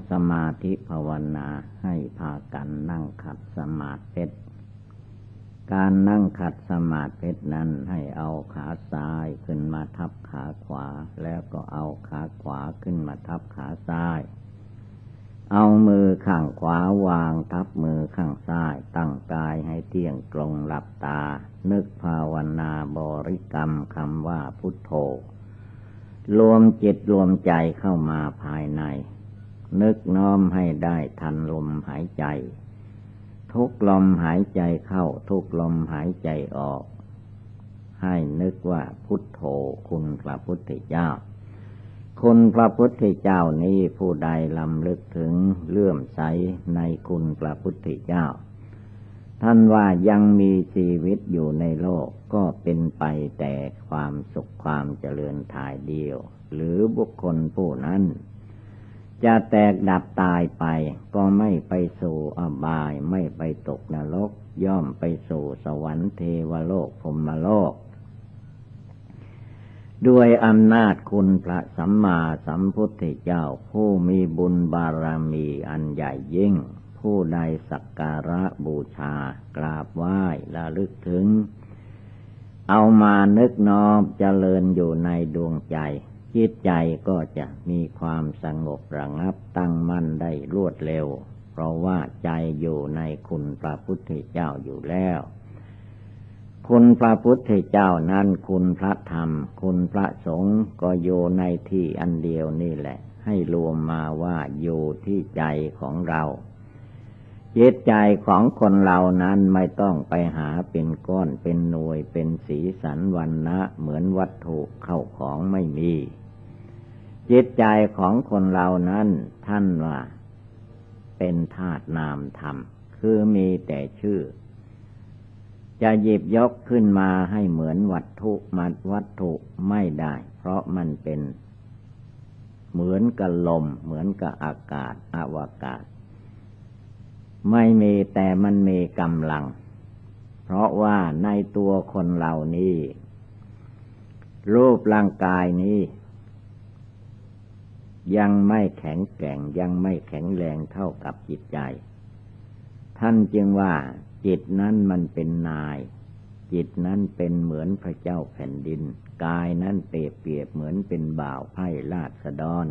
สมาธิภาวนาให้พากันนั่งขัดสมาธิการนั่งขัดสมาธินั้นให้เอาขาซ้ายขึ้นมาทับขาขวาแล้วก็เอาขาขวาขึ้นมาทับขาซ้ายเอามือข้างขวาวางทับมือข้างซ้ายตั้งกายให้เที่ยงตรงหลับตานึกภาวนาบริกรรมคำว่าพุทโธรวมจิตรวมใจเข้ามาภายในนึกน้อมให้ได้ทันลมหายใจทุกลมหายใจเข้าทุกลมหายใจออกให้นึกว่าพุทโธคุณพระพุทธเจ้าคุณพระพุทธเจ้านี้ผู้ใดลำลึกถึงเลื่อมใสในคุณพระพุทธเจ้าท่านว่ายังมีชีวิตอยู่ในโลกก็เป็นไปแต่ความสุขความเจริญถ่ายเดียวหรือบุคคลผู้นั้นจะแตกดับตายไปก็ไม่ไปสู่อบายไม่ไปตกนรกย่อมไปสู่สวรรค์เทวโลกพรหมโลกด้วยอำนาจคุณพระสัมมาสัมพุทธเจ้าผู้มีบุญบารมีอันใหญ่ยิ่งผู้ใดสักการะบูชากราบไหว้ระลึกถึงเอามานึกน้อมเจริญอยู่ในดวงใจจิตใจก็จะมีความสงบระงับตั้งมั่นได้รวดเร็วเพราะว่าใจอยู่ในคุณพระพุทธเจ้าอยู่แล้วคุณพระพุทธเจ้านั้นคุณพระธรรมคุณพระสงฆ์ก็อยู่ในที่อันเดียวนี่แหละให้รวมมาว่าอยู่ที่ใจของเราจิตใจของคนเรานั้นไม่ต้องไปหาเป็นก้อนเป็นหน่วยเป็นสีสันวรรณะเหมือนวัตถุเข้าของไม่มีจิตใจของคนเรานั้นท่านว่าเป็นธาตุนามธรรมคือมีแต่ชื่อจะหยิบยกขึ้นมาให้เหมือนวัตถุไม่ได้เพราะมันเป็นเหมือนกับลมเหมือนกับอากาศอวกาศไม่มีแต่มันมีกำลังเพราะว่าในตัวคนเหล่านี้รูปร่างกายนี้ยังไม่แข็งแกร่งยังไม่แข็งแรงเท่ากับจิตใจท่านจึงว่าจิตนั้นมันเป็นนายจิตนั้นเป็นเหมือนพระเจ้าแผ่นดินกายนั้นเปรียบเหมือนเป็นบ่าวไพร่ราษฎร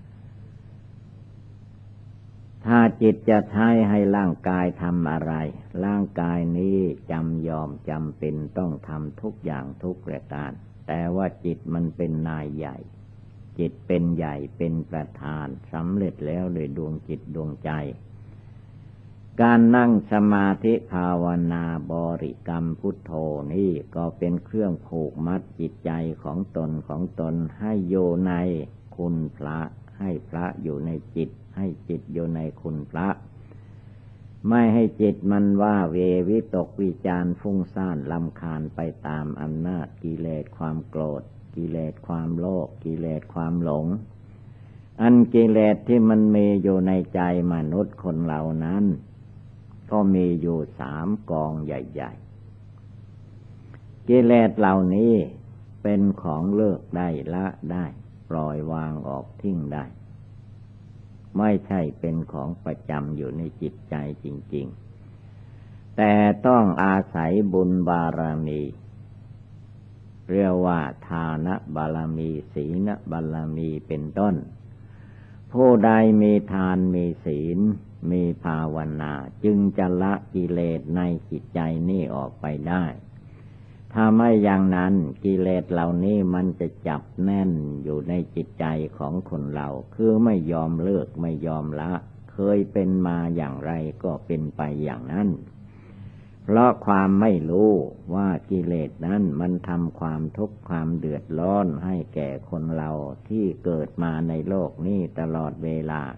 ถ้าจิตจะใช้ให้ร่างกายทำอะไรร่างกายนี้จำเป็นต้องทำทุกอย่างทุกประการแต่ว่าจิตมันเป็นนายใหญ่จิตเป็นใหญ่เป็นประธานสำเร็จแล้วโดยดวงจิตดวงใจการนั่งสมาธิภาวนาบริกรรมพุทโธนี่ก็เป็นเครื่องผูกมัดจิตใจของตนให้อยู่ในคุณพระให้พระอยู่ในจิตให้จิตอยู่ในคุณพระไม่ให้จิตมันว่าเววิตกวิจารฟุ้งซ่านรำคาญไปตามอำนาจกิเลสความโกรธกิเลสความโลภกิเลสความหลงอันกิเลสที่มันมีอยู่ในใจมนุษย์คนเหล่านั้นก็มีอยู่3 กองใหญ่ๆกิเลสเหล่านี้เป็นของเลิกได้ละได้ปล่อยวางออกทิ้งได้ไม่ใช่เป็นของประจำอยู่ในจิตใจจริงๆแต่ต้องอาศัยบุญบารมีเรียกว่าทานบารมีศีลบารมีเป็นต้นผู้ใดมีทานมีศีลมีภาวนาจึงจะละกิเลสในจิตใจนี้ออกไปได้ถ้าไม่อย่างนั้นกิเลสเหล่านี้มันจะจับแน่นอยู่ในจิตใจของคนเราคือไม่ยอมเลิกไม่ยอมละเคยเป็นมาอย่างไรก็เป็นไปอย่างนั้นเพราะความไม่รู้ว่ากิเลสนั้นมันทำความทุกข์ความเดือดร้อนให้แก่คนเราที่เกิดมาในโลกนี้ตลอดเวลา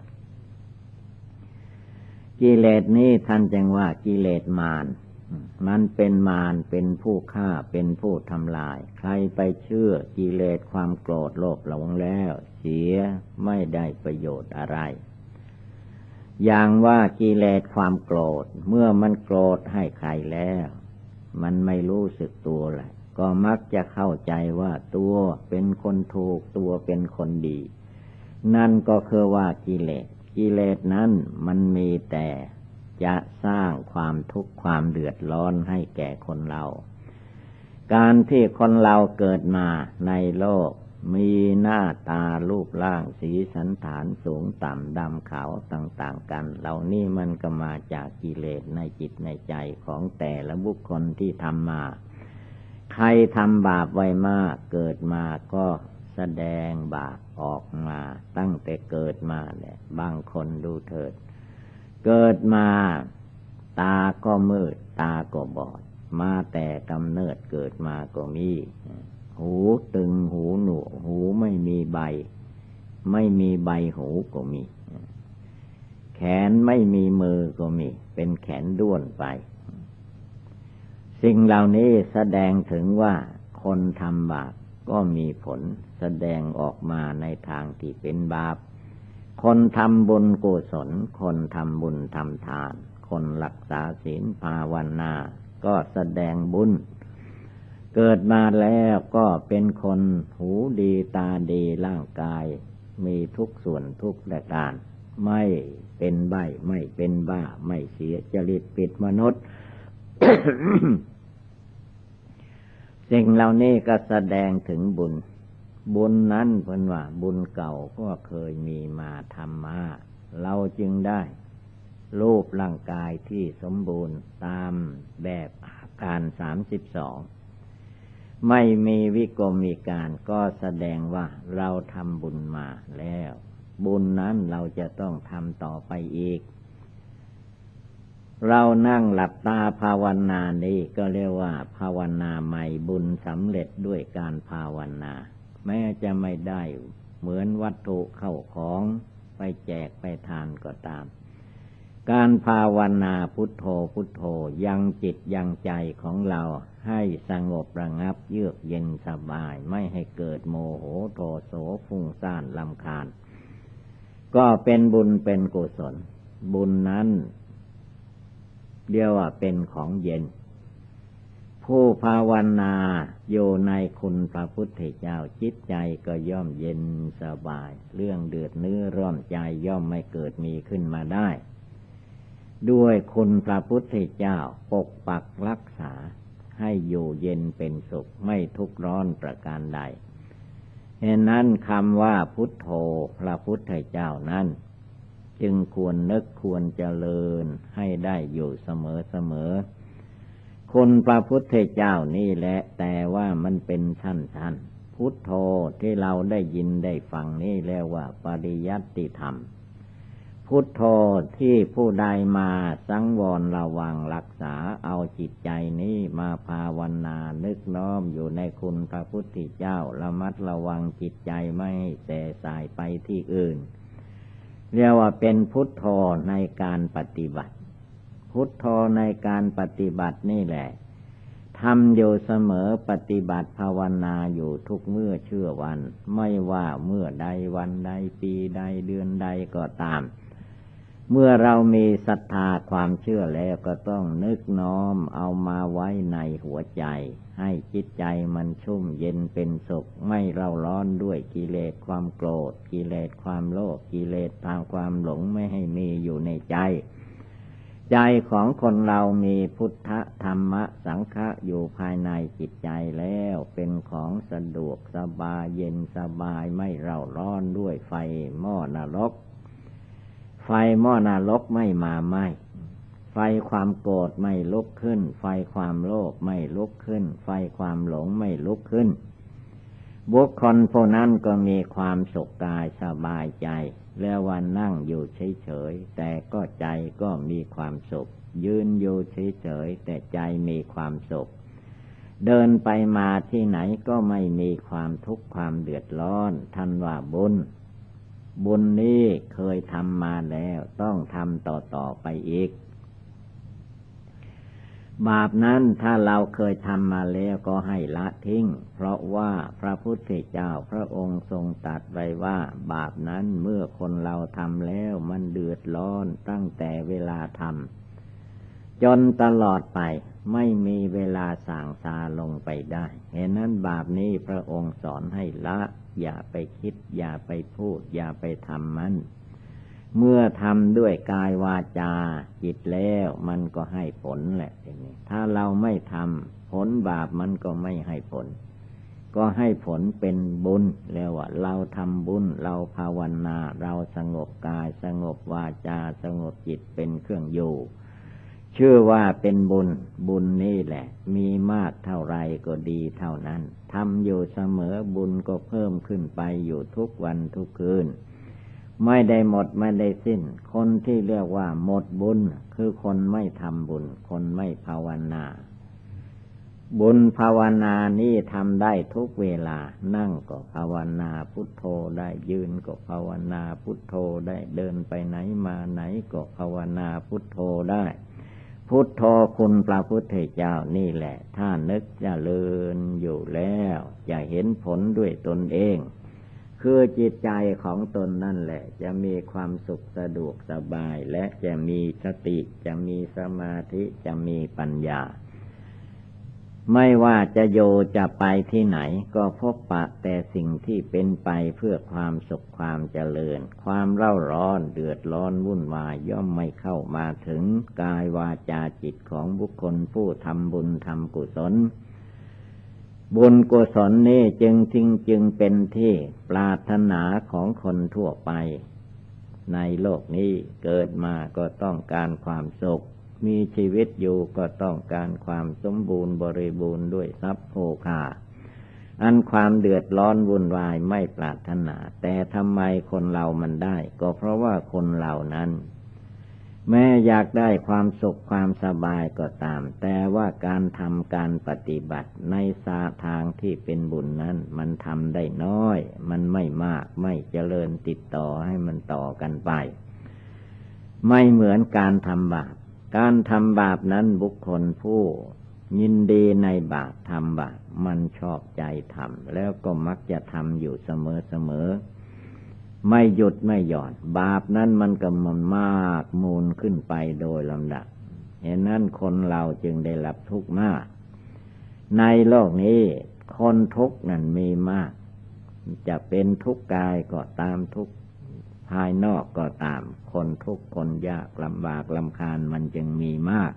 กิเลสนี้ท่านจึงว่ากิเลสมารมันเป็นมารเป็นผู้ฆ่าเป็นผู้ทำลายใครไปเชื่อกิเลสความโกรธโลภหลงแล้วเสียไม่ได้ประโยชน์อะไรอย่างว่ากิเลสความโกรธเมื่อมันโกรธให้ใครแล้วมันไม่รู้สึกตัวแหละก็มักจะเข้าใจว่าตัวเป็นคนถูกตัวเป็นคนดีนั่นก็คือว่ากิกิเลสนั้นมันมีแต่จะสร้างความทุกข์ความเดือดร้อนให้แก่คนเราการที่คนเราเกิดมาในโลกมีหน้าตารูปร่างสีสันฐานสูงต่ำดำขาวต่างๆกันเหล่านี้มันก็มาจากกิเลสในจิตในใจของแต่ละบุคคลที่ทำมาใครทำบาปไว้มากเกิดมาก็แสดงบาปออกมาตั้งแต่เกิดมาแหละบางคนดูเถิดเกิดมาตาก็มืดตาก็บอดมาแต่กำเนิดเกิดมาก็มีหูตึงหูหนวกหูไม่มีใบหูก็มีแขนไม่มีมือก็มีเป็นแขนด้วนไปสิ่งเหล่านี้แสดงถึงว่าคนทำบาปก็มีผลแสดงออกมาในทางที่เป็นบาปคนทำบุญกุศลคนทำบุญทำทานคนรักษาศีลภาวนาก็แสดงบุญเกิดมาแล้วก็เป็นคนหูดีตาดีร่างกายมีทุกส่วนทุกประการไม่เป็นใบ้ไม่เป็นบ้าไม่เสียจริตผิดมนุษย์ สิ่งเหล่านี้ก็แสดงถึงบุญนั้นเพิ่นว่าบุญเก่าก็เคยมีมาทำมาเราจึงได้รูปร่างกายที่สมบูรณ์ตามแบบอาการ32ไม่มีวิกลวิการก็แสดงว่าเราทำบุญมาแล้วบุญนั้นเราจะต้องทำต่อไปอีกเรานั่งหลับตาภาวนานี้ก็เรียกว่าภาวนาใหม่บุญสำเร็จด้วยการภาวนาแม้จะไม่ได้เหมือนวัตถุเข้าของไปแจกไปทานก็ตามการภาวนาพุทโธพุทโธยังจิตยังใจของเราให้สงบระงับเยือกเย็นสบายไม่ให้เกิดโมโหโทโสฟุ้งซ่านรำคาญก็เป็นบุญเป็นกุศลบุญนั้นเรียกว่าเป็นของเย็นผู้ภาวนาอยู่ในคุณพระพุทธเจ้าจิตใจก็ย่อมเย็นสบายเรื่องเดือดเนื้อร้อนใจย่อมไม่เกิดมีขึ้นมาได้ด้วยคุณพระพุทธเจ้าปกปักรักษาให้อยู่เย็นเป็นสุขไม่ทุกข์ร้อนประการใดเหตุนั้นคำว่าพุทโธพระพุทธเจ้านั้นจึงควรนึกควรเจริญให้ได้อยู่เสมอคุณพระพุทธเจ้านี่แหละแต่ว่ามันเป็นชั้นๆพุทโธที่เราได้ยินได้ฟังนี่เรียกว่าปริยัติธรรมพุทโธที่ผู้ใดมาสังวรระวังรักษาเอาจิตใจนี้มาภาวนานึกน้อมอยู่ในคุณพระพุทธเจ้าระมัดระวังจิตใจไม่ให้แส่สายไปที่อื่นเรียกว่าเป็นพุทโธในการปฏิบัติพุทโธในการปฏิบัตินี่แหละทำอยู่เสมอปฏิบัติภาวนาอยู่ทุกเมื่อเชื่อวันไม่ว่าเมื่อใดวันใดปีใดเดือนใดก็ตามเมื่อเรามีศรัทธาความเชื่อแล้วก็ต้องนึกน้อมเอามาไว้ในหัวใจให้จิตใจมันชุ่มเย็นเป็นสุขไม่เร่าร้อนด้วยกิเลสความโกรธกิเลสความโลภกิเลสทางความหลงไม่ให้มีอยู่ในใจใจของคนเรามีพุทธธรรมะสังฆะอยู่ภายในจิตใจแล้วเป็นของสะดวกสบายเย็นสบายไม่เร่าร้อนด้วยไฟหม้อนรกไฟหม้อนรกไม่มาไหม้ไฟความโกรธไม่ลุกขึ้นไฟความโลภไม่ลุกขึ้นไฟความหลงไม่ลุกขึ้นบุคคลผู้นั้นก็มีความสุขกายสบายใจแล้ววันนั่งอยู่เฉยๆแต่ก็ใจก็มีความสุขยืนอยู่เฉยๆแต่ใจมีความสุขเดินไปมาที่ไหนก็ไม่มีความทุกข์ความเดือดร้อนท่านว่าบุญนี้เคยทำมาแล้วต้องทำต่อไปอีกบาปนั้นถ้าเราเคยทำมาแล้วก็ให้ละทิ้งเพราะว่าพระพุทธเจ้าพระองค์ทรงตรัสไว้ว่าบาปนั้นเมื่อคนเราทำแล้วมันเดือดร้อนตั้งแต่เวลาทำจนตลอดไปไม่มีเวลาส่างซาลงไปได้เหตุนั้นบาปนี้พระองค์สอนให้ละอย่าไปคิดอย่าไปพูดอย่าไปทำมันเมื่อทำด้วยกายวาจาจิตแล้วมันก็ให้ผลแหละทีนี้ถ้าเราไม่ทำผลบาปมันก็ไม่ให้ผลก็ให้ผลเป็นบุญแล้วว่าเราทำบุญเราภาวนาเราสงบกายสงบวาจาสงบจิตเป็นเครื่องอยู่ชื่อว่าเป็นบุญบุญนี่แหละมีมากเท่าไรก็ดีเท่านั้นทำอยู่เสมอบุญก็เพิ่มขึ้นไปอยู่ทุกวันทุกคืนไม่ได้หมดไม่ได้สิ้นคนที่เรียกว่าหมดบุญคือคนไม่ทำบุญคนไม่ภาวนาบุญภาวนานี่ทำได้ทุกเวลานั่งก็ภาวนาพุทโธได้ยืนก็ภาวนาพุทโธได้เดินไปไหนมาไหนก็ภาวนาพุทโธได้พุทโธคุณพระพุทธเจ้านี่แหละถ้านึกเจริญอยู่แล้วจะเห็นผลด้วยตนเองคือจิตใจของตนนั่นแหละจะมีความสุขสะดวกสบายและจะมีสติจะมีสมาธิจะมีปัญญาไม่ว่าจะโยจะไปที่ไหนก็พบปะแต่สิ่งที่เป็นไปเพื่อความสุขความเจริญความเร่าร้อนเดือดร้อนวุ่นวายย่อมไม่เข้ามาถึงกายวาจาจิตของบุคคลผู้ทำบุญทำกุศลบุญกุศลนี้จึงเป็นที่ปรารถนาของคนทั่วไปในโลกนี้เกิดมาก็ต้องการความสุขมีชีวิตอยู่ก็ต้องการความสมบูรณ์บริบูรณ์ด้วยทรัพย์โภคาอันความเดือดร้อนวุ่นวายไม่ปรารถนาแต่ทำไมคนเรามันได้ก็เพราะว่าคนเหล่านั้นแม้อยากได้ความสุขความสบายก็ตามแต่ว่าการทำการปฏิบัติในทางที่เป็นบุญนั้นมันทำได้น้อยมันไม่มากไม่เจริญติดต่อให้มันต่อกันไปไม่เหมือนการทำบาปการทำบาปนั้นบุคคลผู้ยินดีในบาปทำบาปมันชอบใจทำแล้วก็มักจะทำอยู่เสมอไม่หยุดไม่หย่อนบาปนั้นมันก็มันมากมูลขึ้นไปโดยลำดับเหตุนั้นคนเราจึงได้รับทุกข์มากในโลกนี้คนทุกข์นั้นมีมากจะเป็นทุกข์กายก็ตามทุกข์ภายนอกก็ตามคนทุกข์คนยากลำบากลำคาญมันจึงมีมาก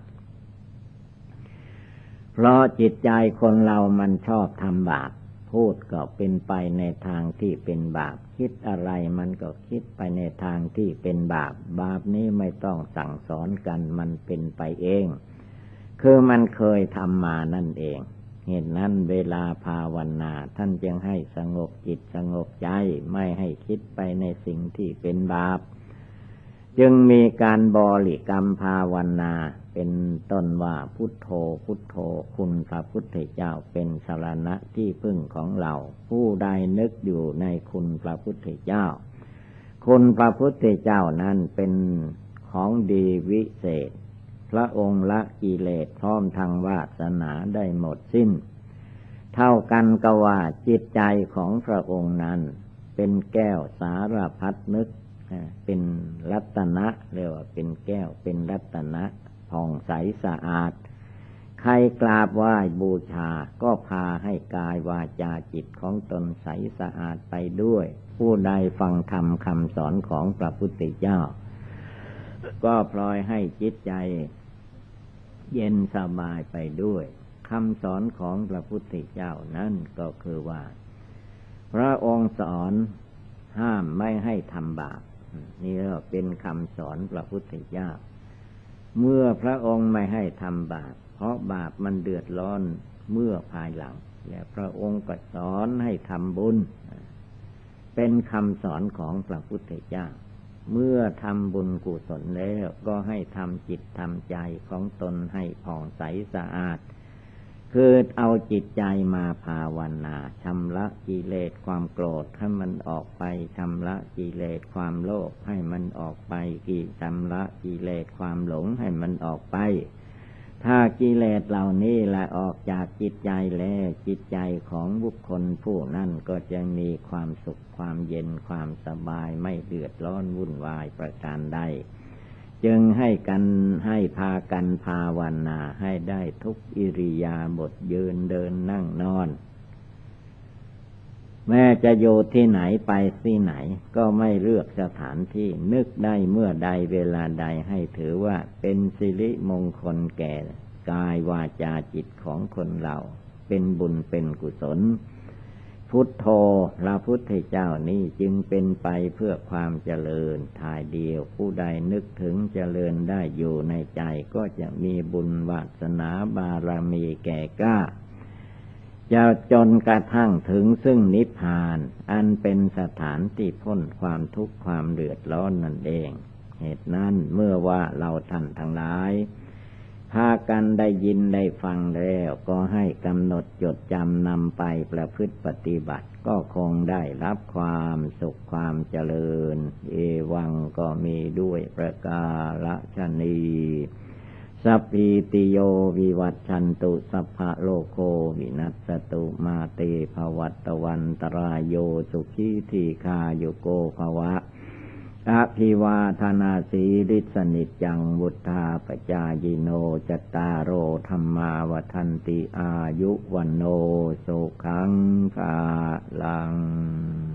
เพราะจิตใจคนเรามันชอบทำบาปพูดก็เป็นไปในทางที่เป็นบาปคิดอะไรมันก็คิดไปในทางที่เป็นบาปบาปนี้ไม่ต้องสั่งสอนกันมันเป็นไปเองคือมันเคยทำมานั่นเองเหตุนั้นเวลาภาวนาท่านจึงให้สงบจิตสงบใจไม่ให้คิดไปในสิ่งที่เป็นบาปจึงมีการบริกรรมภาวนาเป็นต้นว่าพุทโธพุทโธคุณพระพุทธเจ้าเป็นสรณะที่พึ่งของเราผู้ใดนึกอยู่ในคุณพระพุทธเจ้าคุณพระพุทธเจ้านั้นเป็นของดีวิเศษพระองค์ละกิเลสพร้อมทางวาสนาได้หมดสิ้นเท่ากันก็ว่าจิตใจของพระองค์นั้นเป็นแก้วสารพัดนึกเป็นรัตนะเรียกว่าเป็นแก้วเป็นรัตนะผ่องใสสะอาดใครกราบไหว้บูชาก็พาให้กายวาจาจิตของตนใสสะอาดไปด้วยผู้ใดฟังธรรมคำสอนของพระพุทธเจ้าก็พลอยให้จิตใจเย็นสบายไปด้วยคำสอนของพระพุทธเจ้านั้นก็คือว่าพระองค์สอนห้ามไม่ให้ทำบาปนี่ก็เป็นคำสอนพระพุทธเจ้าเมื่อพระองค์ไม่ให้ทำบาปเพราะบาปมันเดือดร้อนเมื่อภายหลังและพระองค์ก็สอนให้ทำบุญเป็นคำสอนของพระพุทธเจ้าเมื่อทำบุญกุศลแล้วก็ให้ทำจิตทำใจของตนให้ผ่องใสสะอาดคือเอาจิตใจมาภาวนาชำระกิเลสความโกรธให้มันออกไปชำระกิเลสความโลภให้มันออกไปชำระกิเลสความหลงให้มันออกไปถ้ากิเลสเหล่านี้ละออกจากจิตใจแล้วจิตใจของบุคคลผู้นั้นก็จะมีความสุขความเย็นความสบายไม่เดือดร้อนวุ่นวายประการใดจึงให้พากันภาวนาให้ได้ทุกอิริยาบถยืนเดินนั่งนอนแม้จะอยู่ที่ไหนไปที่ไหนก็ไม่เลือกสถานที่นึกได้เมื่อใดเวลาใดให้ถือว่าเป็นสิริมงคลแก่กายวาจาจิตของคนเราเป็นบุญเป็นกุศลพุทโธพระพุทธเจ้านี้จึงเป็นไปเพื่อความเจริญทายเดียวผู้ใดนึกถึงเจริญได้อยู่ในใจก็จะมีบุญวาสนาบารมีแก่กล้าจะจนกระทั่งถึงซึ่งนิพพานอันเป็นสถานที่พ้นความทุกข์ความเดือดร้อนนั่นเองเหตุนั้นเมื่อว่าเราท่านทั้งหลายพากันได้ยินได้ฟังแล้วก็ให้กำหนดจดจำนำไปประพฤติปฏิบัติก็คงได้รับความสุขความเจริญเอวังก็มีด้วยประกาศนีสัพพิติโยวิวัชชันตุสัพพะโลกโควินัสตุมาเตภวัตวันตรายโยสุขีทีคาโยโกภวะอภิวาทนาสีริสนิจจังวุธาปจายโนจตารโอธรรมาวทันติอายุวันโนสุขังภาลัง